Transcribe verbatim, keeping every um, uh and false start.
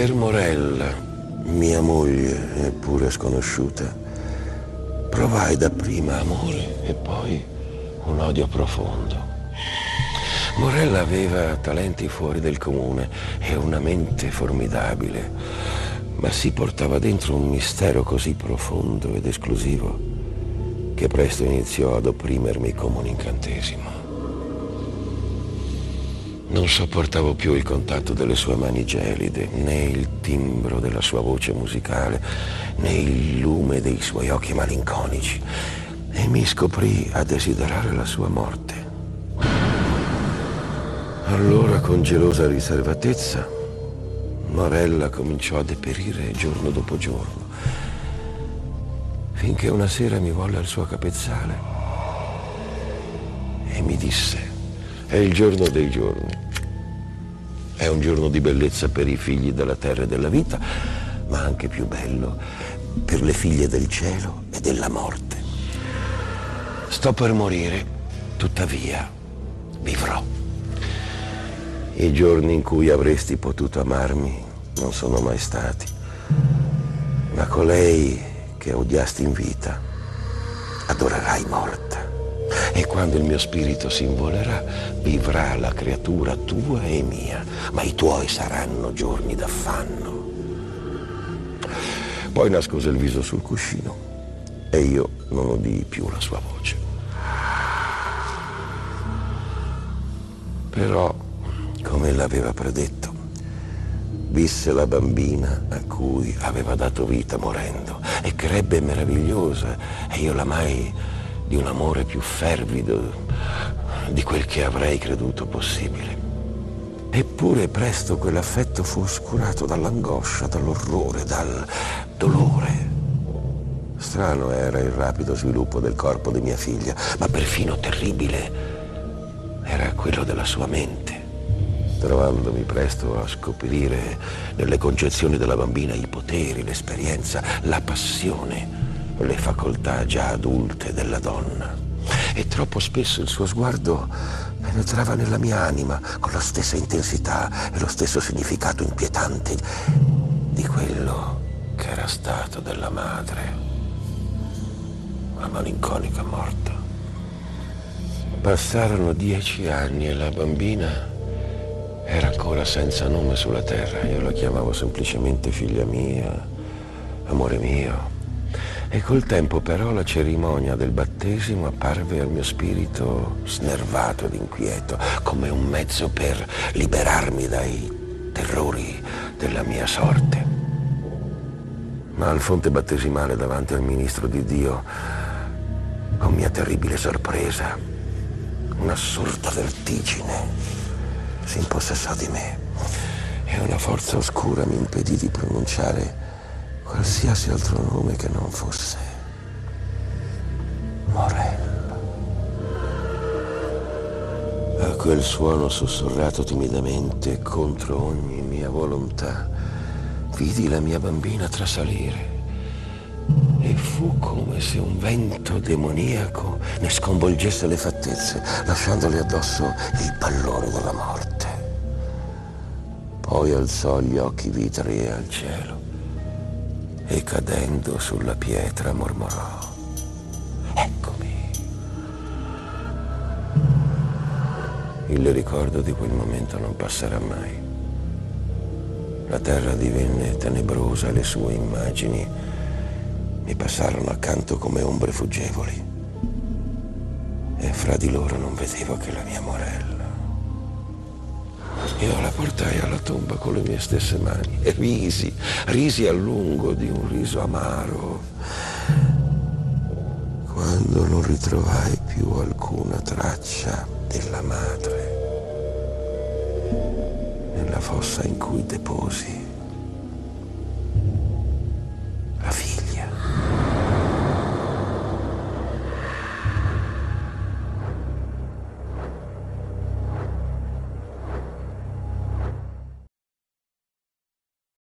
Per Morella, mia moglie, eppure sconosciuta, provai dapprima amore e poi un odio profondo. Morella aveva talenti fuori del comune e una mente formidabile, ma si portava dentro un mistero così profondo ed esclusivo che presto iniziò ad opprimermi come un incantesimo. Non sopportavo più il contatto delle sue mani gelide, né il timbro della sua voce musicale, né il lume dei suoi occhi malinconici, e mi scoprì a desiderare la sua morte. Allora, con gelosa riservatezza, Morella cominciò a deperire giorno dopo giorno, finché una sera mi volle al suo capezzale e mi disse: è il giorno dei giorni. È un giorno di bellezza per i figli della terra e della vita, ma anche più bello per le figlie del cielo e della morte. Sto per morire, tuttavia vivrò. I giorni in cui avresti potuto amarmi non sono mai stati, ma colei che odiasti in vita adorerai morta. E quando il mio spirito si involerà, vivrà la creatura tua e mia, ma i tuoi saranno giorni d'affanno. Poi nascose il viso sul cuscino e io non udii più la sua voce. Però, come l'aveva predetto, visse la bambina a cui aveva dato vita morendo e crebbe meravigliosa, e io l'amai di un amore più fervido di quel che avrei creduto possibile. Eppure presto quell'affetto fu oscurato dall'angoscia, dall'orrore, dal dolore. Strano era il rapido sviluppo del corpo di mia figlia, ma perfino terribile era quello della sua mente. Trovandomi presto a scoprire nelle concezioni della bambina i poteri, l'esperienza, la passione, le facoltà già adulte della donna. E troppo spesso il suo sguardo penetrava nella mia anima con la stessa intensità e lo stesso significato inquietante di quello che era stato della madre, la malinconica morta. Passarono dieci anni e la bambina era ancora senza nome sulla terra. Io la chiamavo semplicemente figlia mia, amore mio. E col tempo però la cerimonia del battesimo apparve al mio spirito snervato ed inquieto, come un mezzo per liberarmi dai terrori della mia sorte. Ma al fonte battesimale davanti al ministro di Dio, con mia terribile sorpresa, un'assurda vertigine si impossessò di me e una forza oscura mi impedì di pronunciare qualsiasi altro nome che non fosse Morella. A quel suono sussurrato timidamente contro ogni mia volontà, vidi la mia bambina trasalire e fu come se un vento demoniaco ne sconvolgesse le fattezze, lasciandole addosso il pallore della morte. Poi alzò gli occhi vitrei al cielo e cadendo sulla pietra mormorò: eccomi. Il ricordo di quel momento non passerà mai. La terra divenne tenebrosa e le sue immagini mi passarono accanto come ombre fuggevoli, e fra di loro non vedevo che la mia Morella. Io la portai alla tomba con le mie stesse mani e risi, risi a lungo di un riso amaro, quando non ritrovai più alcuna traccia della madre nella fossa in cui deposi